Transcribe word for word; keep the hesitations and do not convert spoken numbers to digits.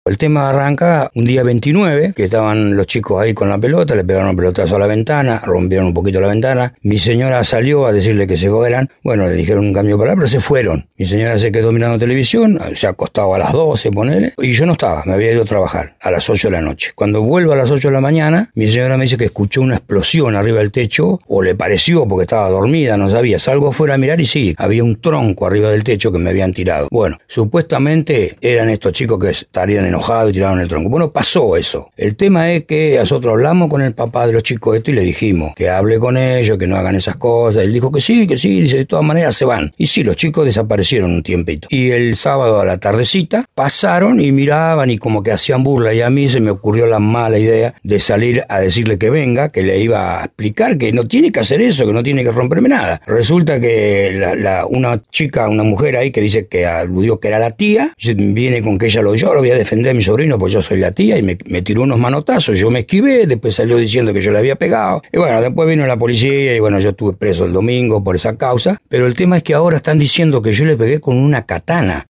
El tema arranca un día veintinueve, que estaban los chicos ahí con la pelota, le pegaron un pelotazo a la ventana, rompieron un poquito la ventana. Mi señora salió a decirle que se fueran. Bueno, le dijeron un cambio de palabra, pero se fueron. Mi señora se quedó mirando televisión, se acostaba a las doce, ponele, y yo no estaba, me había ido a trabajar a las ocho de la noche. Cuando vuelvo a las ocho de la mañana, mi señora me dice que escuchó una explosión arriba del techo, o le pareció porque estaba dormida, no sabía. Salgo afuera a mirar y sí, había un tronco arriba del techo que me habían tirado. Bueno, supuestamente eran estos chicos que estarían enojado y tiraron el tronco. Bueno, pasó eso. El tema es que nosotros hablamos con el papá de los chicos estos y le dijimos que hable con ellos, que no hagan esas cosas. Él dijo que sí, que sí, dice, de todas maneras se van. Y sí, los chicos desaparecieron un tiempito. Y el sábado a la tardecita pasaron y miraban y como que hacían burla, y a mí se me ocurrió la mala idea de salir a decirle que venga, que le iba a explicar que no tiene que hacer eso, que no tiene que romperme nada. Resulta que la, la, una chica, una mujer ahí que dice que aludió que era la tía, viene con que ella lo yo lo voy a defender a mi sobrino, pues yo soy la tía, y me, me tiró unos manotazos, yo me esquivé, después salió diciendo que yo le había pegado, y bueno, después vino la policía, y bueno, yo estuve preso el domingo por esa causa, pero el tema es que ahora están diciendo que yo le pegué con una katana.